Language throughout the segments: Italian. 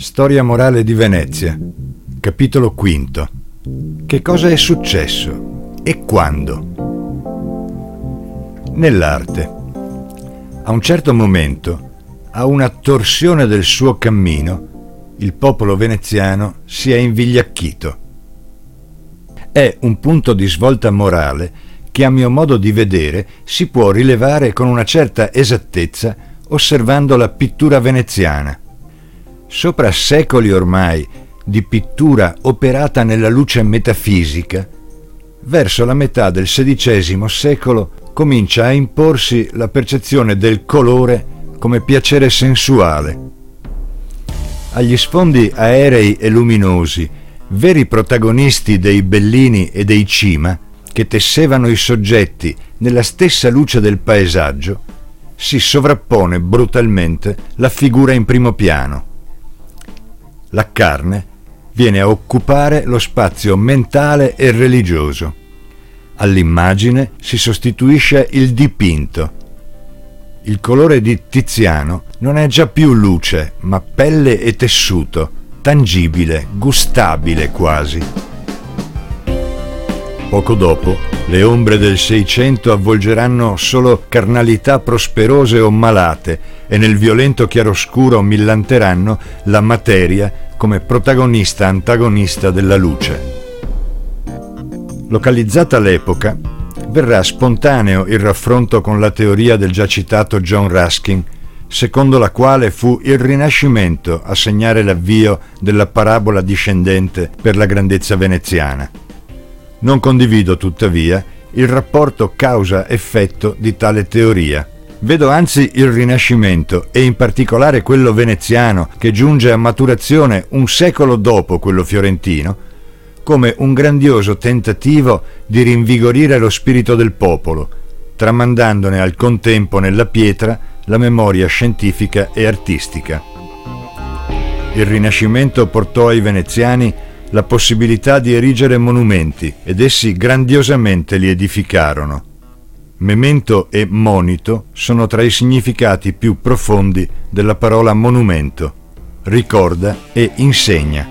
Storia morale di Venezia, capitolo quinto. Che cosa è successo e quando? Nell'arte. A un certo momento, a una torsione del suo cammino, il popolo veneziano si è invigliacchito. È un punto di svolta morale che, a mio modo di vedere, si può rilevare con una certa esattezza osservando la pittura veneziana. Sopra secoli ormai di pittura operata nella luce metafisica, verso la metà del XVI secolo comincia a imporsi la percezione del colore come piacere sensuale. Agli sfondi aerei e luminosi, veri protagonisti dei Bellini e dei Cima, che tessevano i soggetti nella stessa luce del paesaggio, si sovrappone brutalmente la figura in primo piano. La carne viene a occupare lo spazio mentale e religioso. All'immagine si sostituisce il dipinto. Il colore di Tiziano non è già più luce, ma pelle e tessuto, tangibile, gustabile quasi. Poco dopo, le ombre del Seicento avvolgeranno solo carnalità prosperose o malate e nel violento chiaroscuro millanteranno la materia come protagonista-antagonista della luce. Localizzata l'epoca, verrà spontaneo il raffronto con la teoria del già citato John Ruskin, secondo la quale fu il Rinascimento a segnare l'avvio della parabola discendente per la grandezza veneziana. Non condivido, tuttavia, il rapporto causa-effetto di tale teoria. Vedo anzi il Rinascimento, e in particolare quello veneziano, che giunge a maturazione un secolo dopo quello fiorentino, come un grandioso tentativo di rinvigorire lo spirito del popolo, tramandandone al contempo nella pietra la memoria scientifica e artistica. Il Rinascimento portò ai veneziani la possibilità di erigere monumenti, ed essi grandiosamente li edificarono. Memento e monito sono tra i significati più profondi della parola monumento. Ricorda e insegna.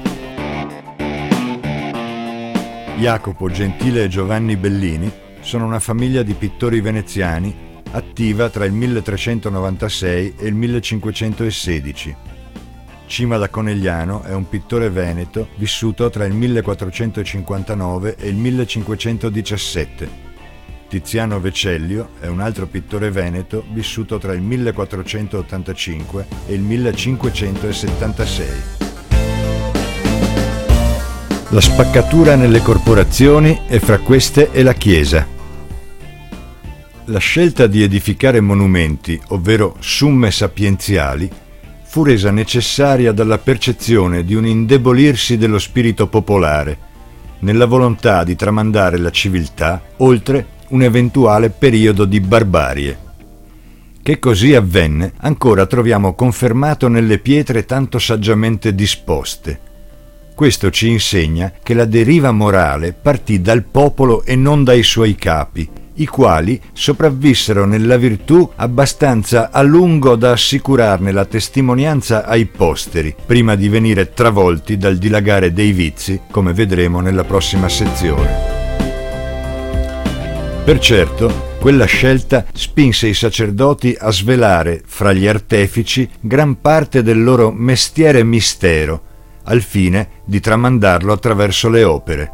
Jacopo Gentile e Giovanni Bellini sono una famiglia di pittori veneziani attiva tra il 1396 e il 1516. Cima da Conegliano è un pittore veneto vissuto tra il 1459 e il 1517. Tiziano Vecellio è un altro pittore veneto vissuto tra il 1485 e il 1576. La spaccatura nelle corporazioni e fra queste è la Chiesa. La scelta di edificare monumenti, ovvero summe sapienziali, fu resa necessaria dalla percezione di un indebolirsi dello spirito popolare, nella volontà di tramandare la civiltà oltre un eventuale periodo di barbarie. Che così avvenne ancora troviamo confermato nelle pietre tanto saggiamente disposte. Questo ci insegna che la deriva morale partì dal popolo e non dai suoi capi, i quali sopravvissero nella virtù abbastanza a lungo da assicurarne la testimonianza ai posteri, prima di venire travolti dal dilagare dei vizi, come vedremo nella prossima sezione. Per certo, quella scelta spinse i sacerdoti a svelare fra gli artefici gran parte del loro mestiere mistero, al fine di tramandarlo attraverso le opere.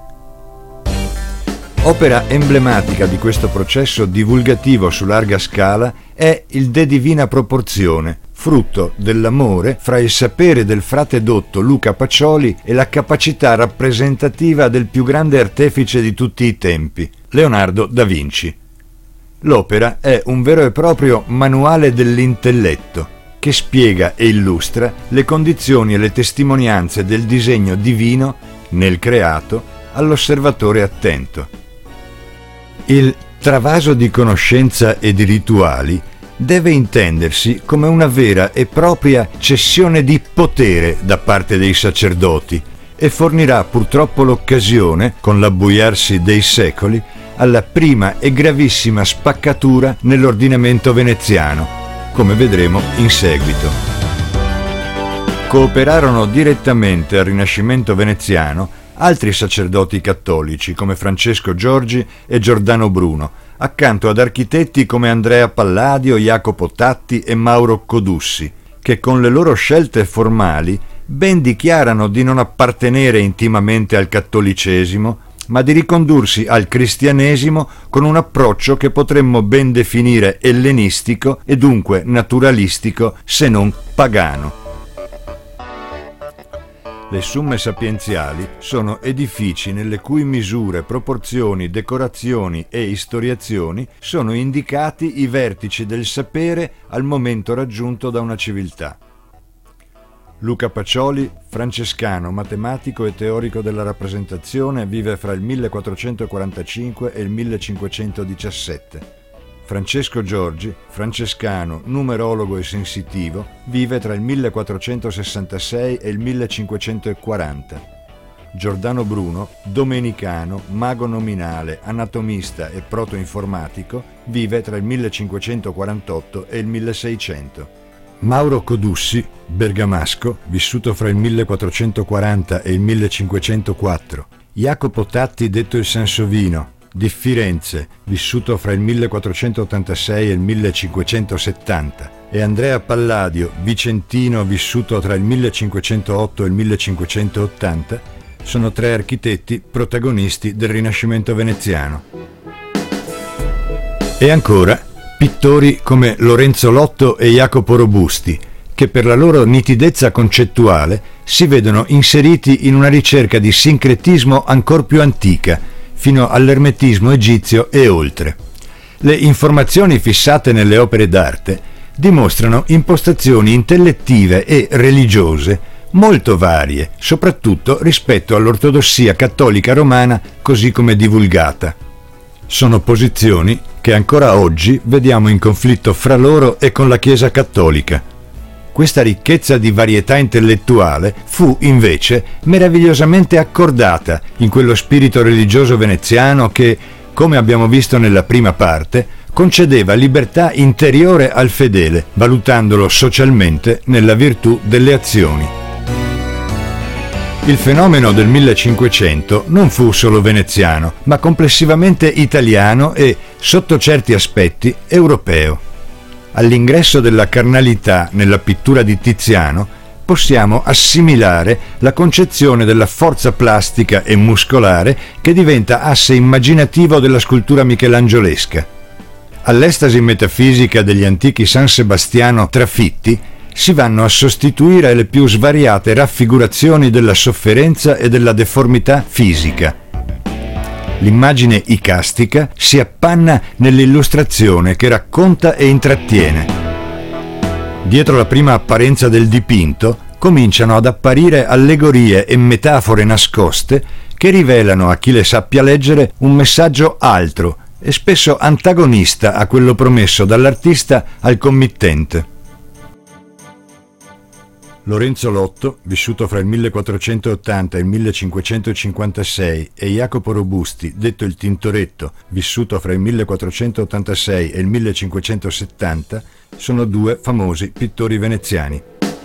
Opera emblematica di questo processo divulgativo su larga scala è il De Divina Proporzione, frutto dell'amore fra il sapere del frate dotto Luca Pacioli e la capacità rappresentativa del più grande artefice di tutti i tempi, Leonardo da Vinci. L'opera è un vero e proprio manuale dell'intelletto, che spiega e illustra le condizioni e le testimonianze del disegno divino nel creato all'osservatore attento. Il travaso di conoscenza e di rituali deve intendersi come una vera e propria cessione di potere da parte dei sacerdoti e fornirà purtroppo l'occasione, con l'abbuiarsi dei secoli, alla prima e gravissima spaccatura nell'ordinamento veneziano, come vedremo in seguito. cooperarono direttamente al Rinascimento veneziano altri sacerdoti cattolici come Francesco Giorgi e Giordano Bruno, accanto ad architetti come Andrea Palladio, Jacopo Tatti e Mauro Codussi, che con le loro scelte formali ben dichiarano di non appartenere intimamente al cattolicesimo, ma di ricondursi al cristianesimo con un approccio che potremmo ben definire ellenistico e dunque naturalistico, se non pagano. Le Summe Sapienziali sono edifici nelle cui misure, proporzioni, decorazioni e istoriazioni sono indicati i vertici del sapere al momento raggiunto da una civiltà. Luca Pacioli, francescano, matematico e teorico della rappresentazione, vive fra il 1445 e il 1517. Francesco Giorgi, francescano, numerologo e sensitivo, vive tra il 1466 e il 1540. Giordano Bruno, domenicano, mago nominale, anatomista e protoinformatico, vive tra il 1548 e il 1600. Mauro Codussi, bergamasco, vissuto fra il 1440 e il 1504. Jacopo Tatti, detto il Sansovino, di Firenze, vissuto fra il 1486 e il 1570, e Andrea Palladio, vicentino, vissuto tra il 1508 e il 1580, sono tre architetti protagonisti del Rinascimento veneziano. E ancora pittori come Lorenzo Lotto e Jacopo Robusti, che per la loro nitidezza concettuale si vedono inseriti in una ricerca di sincretismo ancor più antica, fino all'ermetismo egizio e oltre. Le informazioni fissate nelle opere d'arte dimostrano impostazioni intellettive e religiose molto varie, soprattutto rispetto all'ortodossia cattolica romana così come divulgata. Sono posizioni che ancora oggi vediamo in conflitto fra loro e con la Chiesa cattolica. Questa ricchezza di varietà intellettuale fu, invece, meravigliosamente accordata in quello spirito religioso veneziano che, come abbiamo visto nella prima parte, concedeva libertà interiore al fedele, valutandolo socialmente nella virtù delle azioni. Il fenomeno del 1500 non fu solo veneziano, ma complessivamente italiano e, sotto certi aspetti, europeo. All'ingresso della carnalità nella pittura di Tiziano possiamo assimilare la concezione della forza plastica e muscolare che diventa asse immaginativo della scultura michelangiolesca. All'estasi metafisica degli antichi San Sebastiano trafitti si vanno a sostituire le più svariate raffigurazioni della sofferenza e della deformità fisica. L'immagine icastica si appanna nell'illustrazione che racconta e intrattiene. Dietro la prima apparenza del dipinto cominciano ad apparire allegorie e metafore nascoste che rivelano a chi le sappia leggere un messaggio altro e spesso antagonista a quello promesso dall'artista al committente. Lorenzo Lotto, vissuto fra il 1480 e il 1556, e Jacopo Robusti, detto il Tintoretto, vissuto fra il 1486 e il 1570, sono due famosi pittori veneziani.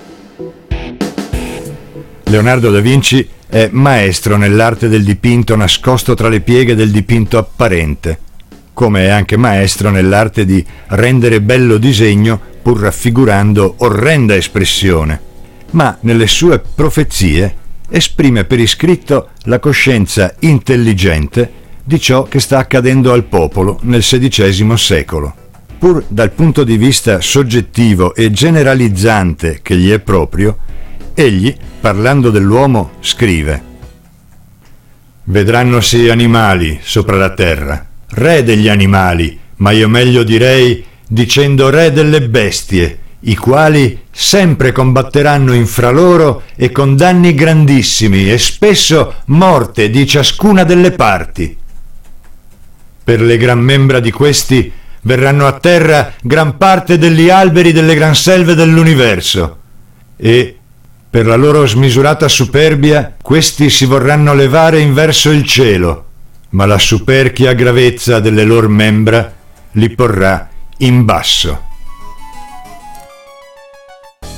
Leonardo da Vinci è maestro nell'arte del dipinto nascosto tra le pieghe del dipinto apparente, come è anche maestro nell'arte di rendere bello disegno pur raffigurando orrenda espressione. Ma nelle sue profezie esprime per iscritto la coscienza intelligente di ciò che sta accadendo al popolo nel XVI secolo. Pur dal punto di vista soggettivo e generalizzante che gli è proprio, egli, parlando dell'uomo, scrive: «Vedrannosi animali sopra la terra, re degli animali, ma io meglio direi dicendo re delle bestie, i quali sempre combatteranno infra loro e con danni grandissimi e spesso morte di ciascuna delle parti. Per le gran membra di questi verranno a terra gran parte degli alberi delle gran selve dell'universo e, per la loro smisurata superbia, questi si vorranno levare in verso il cielo, ma la superchia gravezza delle lor membra li porrà in basso».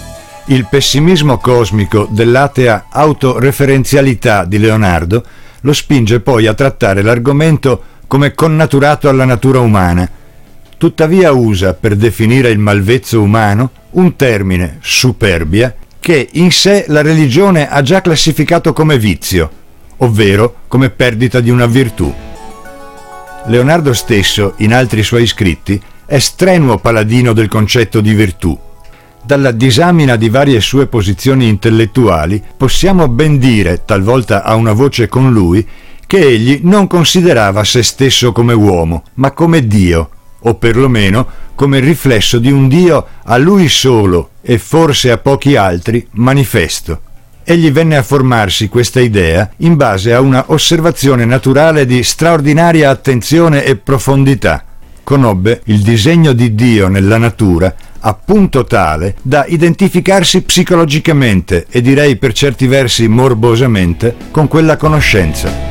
Il pessimismo cosmico dell'atea autoreferenzialità di Leonardo lo spinge poi a trattare l'argomento come connaturato alla natura umana. Tuttavia usa per definire il malvezzo umano un termine, superbia, che in sé la religione ha già classificato come vizio, ovvero come perdita di una virtù. Leonardo stesso, in altri suoi scritti, è strenuo paladino del concetto di virtù. Dalla disamina di varie sue posizioni intellettuali possiamo ben dire, talvolta a una voce con lui, che egli non considerava se stesso come uomo, ma come Dio, o perlomeno come il riflesso di un Dio a lui solo e forse a pochi altri manifesto. Egli venne a formarsi questa idea in base a una osservazione naturale di straordinaria attenzione e profondità. Conobbe il disegno di Dio nella natura a punto tale da identificarsi psicologicamente e direi per certi versi morbosamente con quella conoscenza.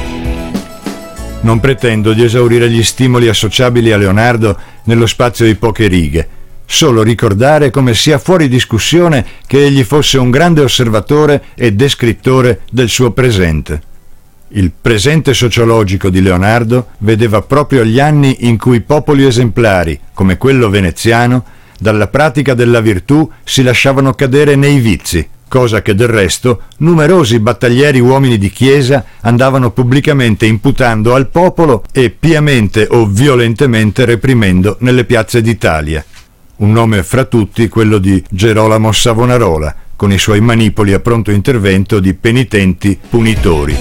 Non pretendo di esaurire gli stimoli associabili a Leonardo nello spazio di poche righe, solo ricordare come sia fuori discussione che egli fosse un grande osservatore e descrittore del suo presente. Il presente sociologico di Leonardo vedeva proprio gli anni in cui popoli esemplari, come quello veneziano, dalla pratica della virtù si lasciavano cadere nei vizi, cosa che del resto numerosi battaglieri uomini di chiesa andavano pubblicamente imputando al popolo e piamente o violentemente reprimendo nelle piazze d'Italia. Un nome fra tutti quello di Gerolamo Savonarola, con i suoi manipoli a pronto intervento di penitenti punitori.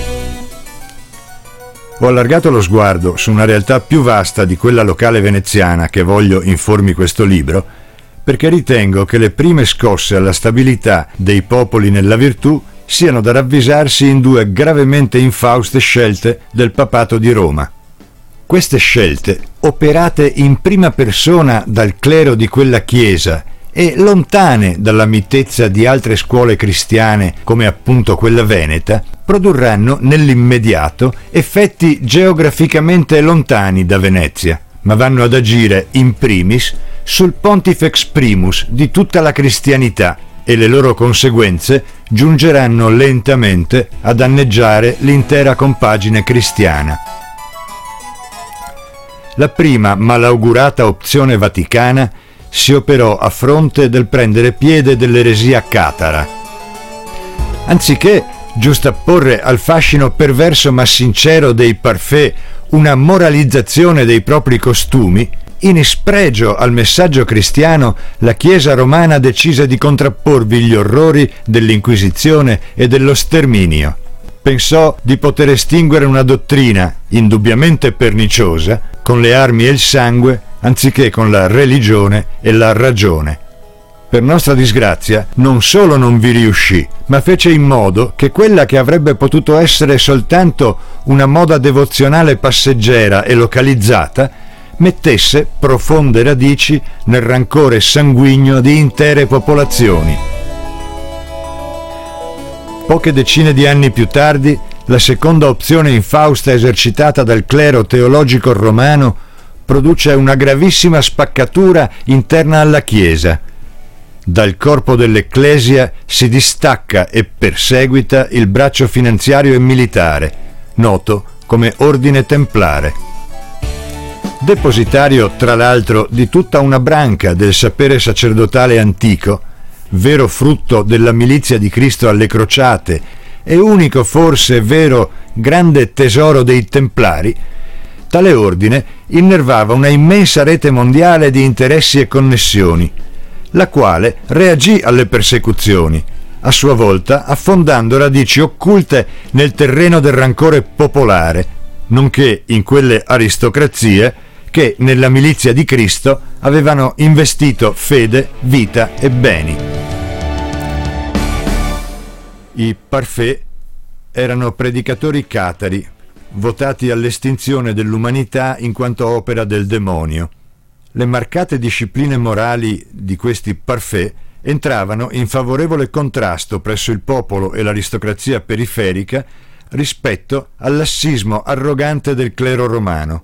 Ho allargato lo sguardo su una realtà più vasta di quella locale veneziana che voglio informi questo libro, perché ritengo che le prime scosse alla stabilità dei popoli nella virtù siano da ravvisarsi in due gravemente infauste scelte del papato di Roma. Queste scelte, operate in prima persona dal clero di quella chiesa e lontane dalla mitezza di altre scuole cristiane come appunto quella veneta, produrranno nell'immediato effetti geograficamente lontani da Venezia, ma vanno ad agire in primis sul pontifex primus di tutta la cristianità e le loro conseguenze giungeranno lentamente a danneggiare l'intera compagine cristiana. La prima malaugurata opzione vaticana si operò a fronte del prendere piede dell'eresia catara. Anziché giustapporre al fascino perverso ma sincero dei parfait una moralizzazione dei propri costumi, in spregio al messaggio cristiano, la Chiesa romana decise di contrapporvi gli orrori dell'Inquisizione e dello sterminio. Pensò di poter estinguere una dottrina indubbiamente perniciosa con le armi e il sangue, anziché con la religione e la ragione. Per nostra disgrazia, non solo non vi riuscì, ma fece in modo che quella che avrebbe potuto essere soltanto una moda devozionale passeggera e localizzata mettesse profonde radici nel rancore sanguigno di intere popolazioni. Poche decine di anni più tardi, la seconda opzione infausta esercitata dal clero teologico romano produce una gravissima spaccatura interna alla Chiesa. Dal corpo dell'Ecclesia si distacca e perseguita il braccio finanziario e militare, noto come Ordine Templare. Depositario, tra l'altro, di tutta una branca del sapere sacerdotale antico, vero frutto della milizia di Cristo alle crociate e unico forse vero grande tesoro dei Templari, tale ordine innervava una immensa rete mondiale di interessi e connessioni, la quale reagì alle persecuzioni, a sua volta affondando radici occulte nel terreno del rancore popolare, nonché in quelle aristocrazie che nella milizia di Cristo avevano investito fede, vita e beni. I parfait erano predicatori catari, votati all'estinzione dell'umanità in quanto opera del demonio. Le marcate discipline morali di questi parfait entravano in favorevole contrasto presso il popolo e l'aristocrazia periferica rispetto al lassismo arrogante del clero romano.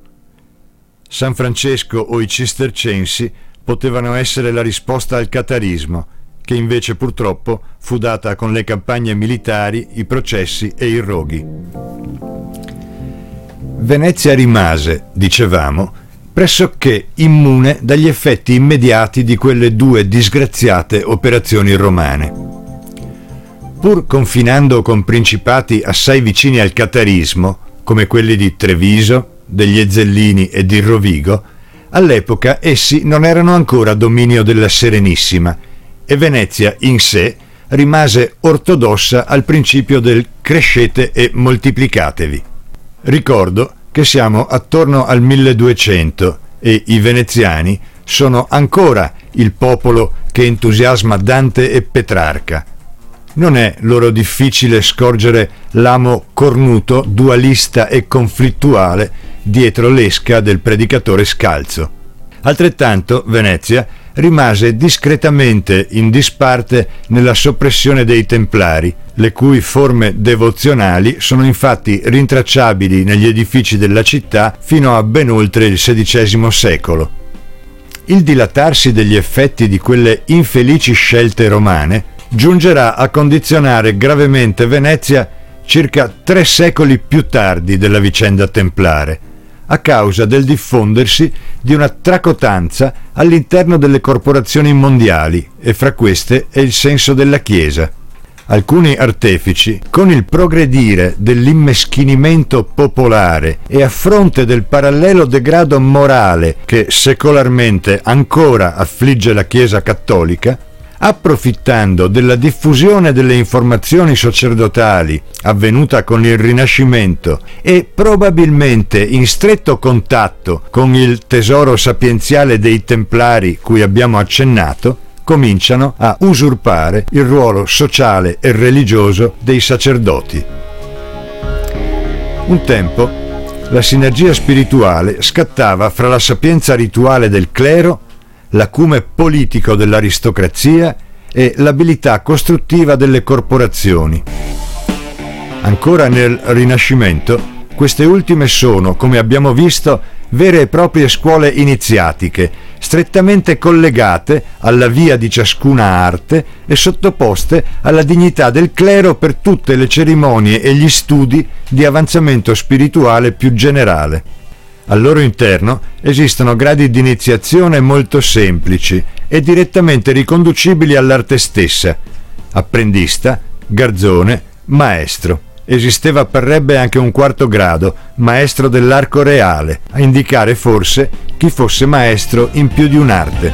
San Francesco o i cistercensi potevano essere la risposta al catarismo, che invece purtroppo fu data con le campagne militari, i processi e i roghi. Venezia rimase, dicevamo, pressoché immune dagli effetti immediati di quelle due disgraziate operazioni romane. Pur confinando con principati assai vicini al catarismo, come quelli di Treviso, degli Ezellini e di Rovigo, all'epoca essi non erano ancora dominio della Serenissima e Venezia in sé rimase ortodossa al principio del crescete e moltiplicatevi. Ricordo che siamo attorno al 1200 e i veneziani sono ancora il popolo che entusiasma Dante e Petrarca. Non è loro difficile scorgere l'amo cornuto, dualista e conflittuale dietro l'esca del predicatore scalzo. Altrettanto Venezia rimase discretamente in disparte nella soppressione dei Templari, le cui forme devozionali sono infatti rintracciabili negli edifici della città fino a ben oltre il XVI secolo. Il dilatarsi degli effetti di quelle infelici scelte romane giungerà a condizionare gravemente Venezia circa 3 secoli più tardi della vicenda templare, a causa del diffondersi di una tracotanza all'interno delle corporazioni mondiali e fra queste è il senso della Chiesa. Alcuni artefici, con il progredire dell'immeschinimento popolare e a fronte del parallelo degrado morale che secolarmente ancora affligge la Chiesa cattolica, approfittando della diffusione delle informazioni sacerdotali avvenuta con il Rinascimento e probabilmente in stretto contatto con il tesoro sapienziale dei Templari cui abbiamo accennato, cominciano a usurpare il ruolo sociale e religioso dei sacerdoti. Un tempo la sinergia spirituale scattava fra la sapienza rituale del clero, l'acume politico dell'aristocrazia e l'abilità costruttiva delle corporazioni. Ancora nel Rinascimento, queste ultime sono, come abbiamo visto, vere e proprie scuole iniziatiche, strettamente collegate alla via di ciascuna arte e sottoposte alla dignità del clero per tutte le cerimonie e gli studi di avanzamento spirituale più generale. Al loro interno esistono gradi di iniziazione molto semplici e direttamente riconducibili all'arte stessa: apprendista, garzone, maestro. Esisteva parrebbe anche un 4° grado, maestro dell'arco reale, a indicare forse chi fosse maestro in più di un'arte.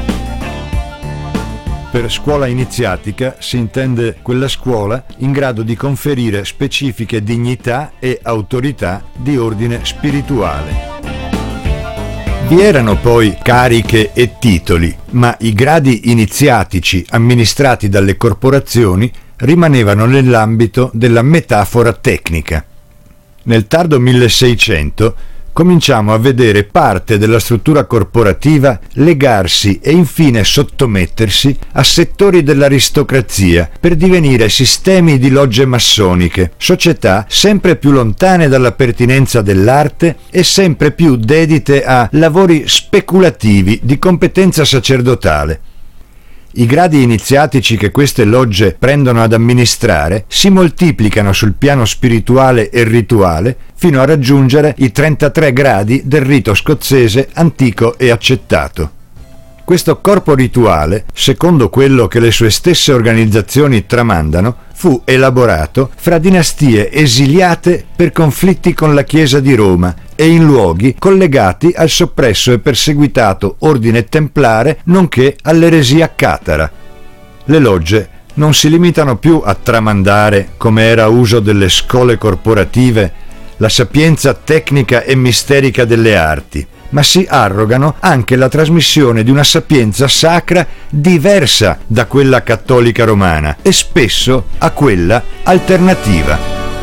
Per scuola iniziatica si intende quella scuola in grado di conferire specifiche dignità e autorità di ordine spirituale. Vi erano poi cariche e titoli, ma i gradi iniziatici amministrati dalle corporazioni rimanevano nell'ambito della metafora tecnica. Nel tardo 1600 cominciamo a vedere parte della struttura corporativa legarsi e infine sottomettersi a settori dell'aristocrazia per divenire sistemi di logge massoniche, società sempre più lontane dalla pertinenza dell'arte e sempre più dedite a lavori speculativi di competenza sacerdotale. I gradi iniziatici che queste logge prendono ad amministrare si moltiplicano sul piano spirituale e rituale fino a raggiungere i 33 gradi del rito scozzese antico e accettato. Questo corpo rituale, secondo quello che le sue stesse organizzazioni tramandano, fu elaborato fra dinastie esiliate per conflitti con la Chiesa di Roma e in luoghi collegati al soppresso e perseguitato ordine templare nonché all'eresia catara. Le logge non si limitano più a tramandare, come era uso delle scole corporative, la sapienza tecnica e misterica delle arti, ma si arrogano anche la trasmissione di una sapienza sacra diversa da quella cattolica romana e spesso a quella alternativa.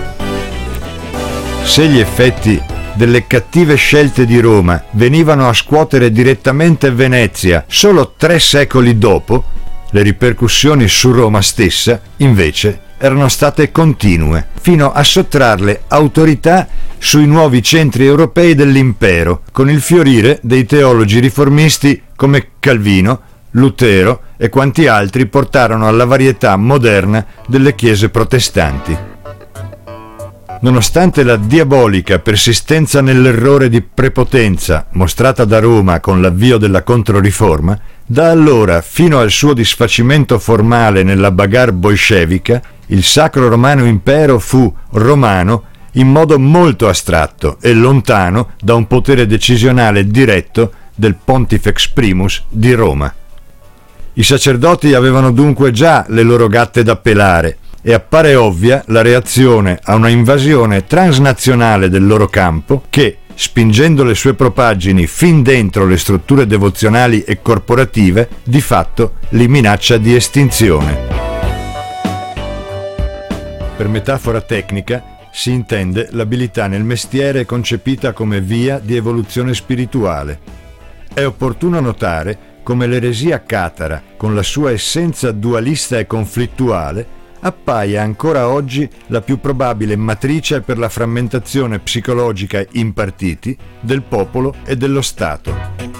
Se gli effetti delle cattive scelte di Roma venivano a scuotere direttamente Venezia solo 3 secoli dopo, le ripercussioni su Roma stessa, invece, erano state continue, fino a sottrarle autorità sui nuovi centri europei dell'impero, con il fiorire dei teologi riformisti come Calvino, Lutero e quanti altri portarono alla varietà moderna delle chiese protestanti. Nonostante la diabolica persistenza nell'errore di prepotenza mostrata da Roma con l'avvio della Controriforma, da allora fino al suo disfacimento formale nella bagarre bolscevica, il Sacro Romano Impero fu romano in modo molto astratto e lontano da un potere decisionale diretto del Pontifex Primus di Roma. I sacerdoti avevano dunque già le loro gatte da pelare e appare ovvia la reazione a una invasione transnazionale del loro campo che, spingendo le sue propaggini fin dentro le strutture devozionali e corporative, di fatto li minaccia di estinzione. Per metafora tecnica si intende l'abilità nel mestiere concepita come via di evoluzione spirituale. È opportuno notare come l'eresia catara, con la sua essenza dualista e conflittuale, appaia ancora oggi la più probabile matrice per la frammentazione psicologica in partiti del popolo e dello Stato.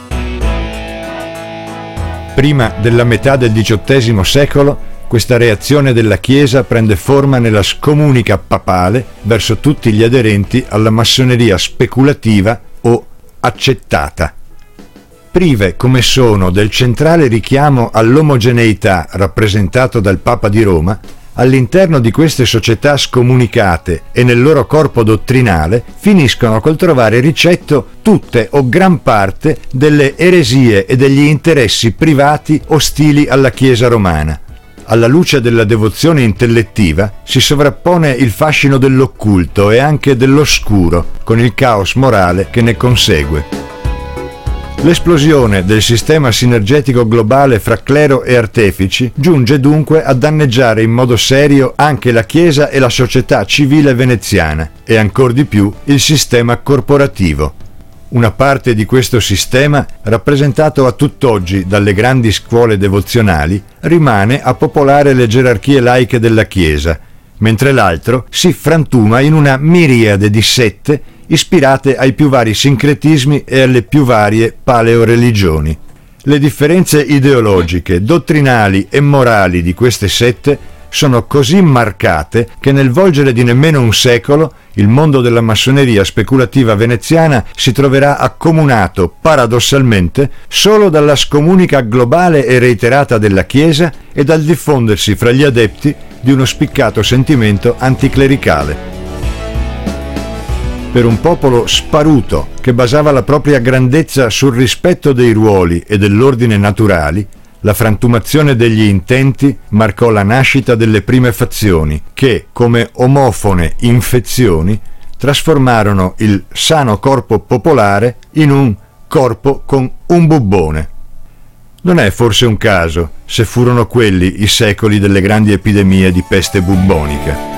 Prima della metà del XVIII secolo, questa reazione della Chiesa prende forma nella scomunica papale verso tutti gli aderenti alla massoneria speculativa o accettata. Prive come sono del centrale richiamo all'omogeneità rappresentato dal Papa di Roma, all'interno di queste società scomunicate e nel loro corpo dottrinale finiscono col trovare ricetto tutte o gran parte delle eresie e degli interessi privati ostili alla Chiesa romana. Alla luce della devozione intellettiva si sovrappone il fascino dell'occulto e anche dell'oscuro, con il caos morale che ne consegue. L'esplosione del sistema sinergetico globale fra clero e artefici giunge dunque a danneggiare in modo serio anche la Chiesa e la società civile veneziana e ancor di più il sistema corporativo. Una parte di questo sistema, rappresentato a tutt'oggi dalle grandi scuole devozionali, rimane a popolare le gerarchie laiche della Chiesa, mentre l'altro si frantuma in una miriade di sette ispirate ai più vari sincretismi e alle più varie paleoreligioni. Le differenze ideologiche, dottrinali e morali di queste sette sono così marcate che nel volgere di nemmeno un secolo il mondo della massoneria speculativa veneziana si troverà accomunato, paradossalmente, solo dalla scomunica globale e reiterata della Chiesa e dal diffondersi fra gli adepti di uno spiccato sentimento anticlericale. Per un popolo sparuto che basava la propria grandezza sul rispetto dei ruoli e dell'ordine naturali, la frantumazione degli intenti marcò la nascita delle prime fazioni che, come omofone infezioni, trasformarono il sano corpo popolare in un corpo con un bubbone. Non è forse un caso se furono quelli i secoli delle grandi epidemie di peste bubbonica.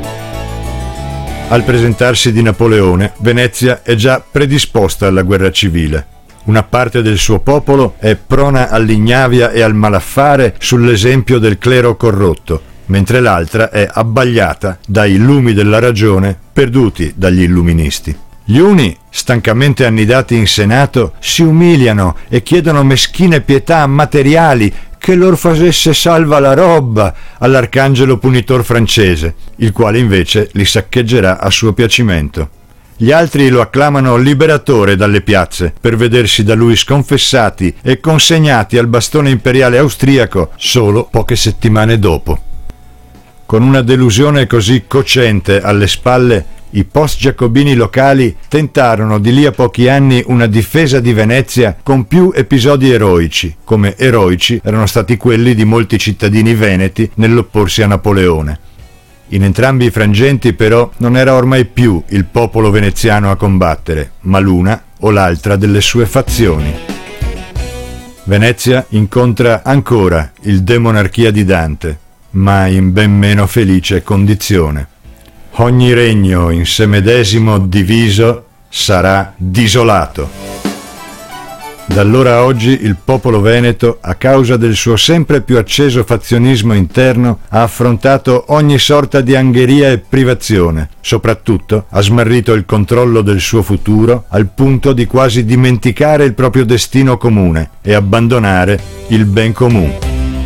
Al presentarsi di Napoleone, Venezia è già predisposta alla guerra civile. Una parte del suo popolo è prona all'ignavia e al malaffare sull'esempio del clero corrotto, mentre l'altra è abbagliata dai lumi della ragione perduti dagli illuministi. Gli uni, stancamente annidati in Senato, si umiliano e chiedono meschine pietà materiali che lor facesse salva la roba all'arcangelo punitor francese, il quale invece li saccheggerà a suo piacimento. Gli altri lo acclamano liberatore dalle piazze per vedersi da lui sconfessati e consegnati al bastone imperiale austriaco solo poche settimane dopo. Con una delusione così cocente alle spalle, i post-giacobini locali tentarono di lì a pochi anni una difesa di Venezia con più episodi eroici, come eroici erano stati quelli di molti cittadini veneti nell'opporsi a Napoleone. In entrambi i frangenti però non era ormai più il popolo veneziano a combattere, ma l'una o l'altra delle sue fazioni. Venezia incontra ancora il De Monarchia di Dante, ma in ben meno felice condizione. Ogni regno in se medesimo diviso sarà disolato. Da allora a oggi il popolo veneto, a causa del suo sempre più acceso fazionismo interno, ha affrontato ogni sorta di angheria e privazione. Soprattutto ha smarrito il controllo del suo futuro al punto di quasi dimenticare il proprio destino comune e abbandonare il ben comune.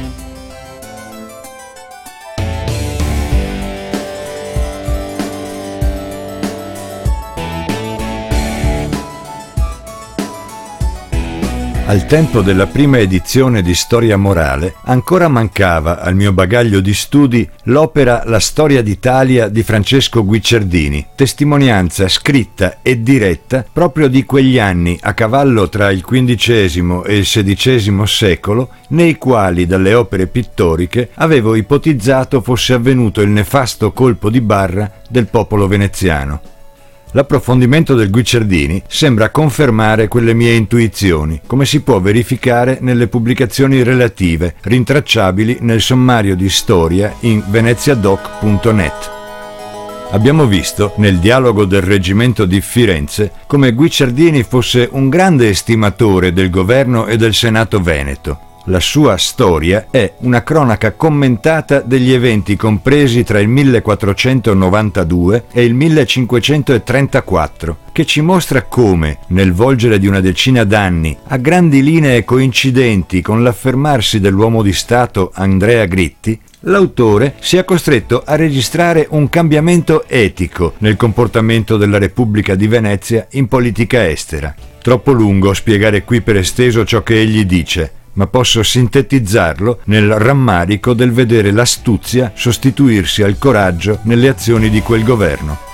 Al tempo della prima edizione di Storia Morale ancora mancava al mio bagaglio di studi l'opera La storia d'Italia di Francesco Guicciardini, testimonianza scritta e diretta proprio di quegli anni a cavallo tra il XV e il XVI secolo, nei quali dalle opere pittoriche avevo ipotizzato fosse avvenuto il nefasto colpo di barra del popolo veneziano. L'approfondimento del Guicciardini sembra confermare quelle mie intuizioni, come si può verificare nelle pubblicazioni relative, rintracciabili nel sommario di storia in veneziadoc.net. Abbiamo visto, nel dialogo del reggimento di Firenze, come Guicciardini fosse un grande estimatore del governo e del Senato veneto. La sua storia è una cronaca commentata degli eventi compresi tra il 1492 e il 1534, che ci mostra come, nel volgere di una decina d'anni, a grandi linee coincidenti con l'affermarsi dell'uomo di Stato Andrea Gritti, l'autore sia costretto a registrare un cambiamento etico nel comportamento della Repubblica di Venezia in politica estera. Troppo lungo spiegare qui per esteso ciò che egli dice, ma posso sintetizzarlo nel rammarico del vedere l'astuzia sostituirsi al coraggio nelle azioni di quel governo.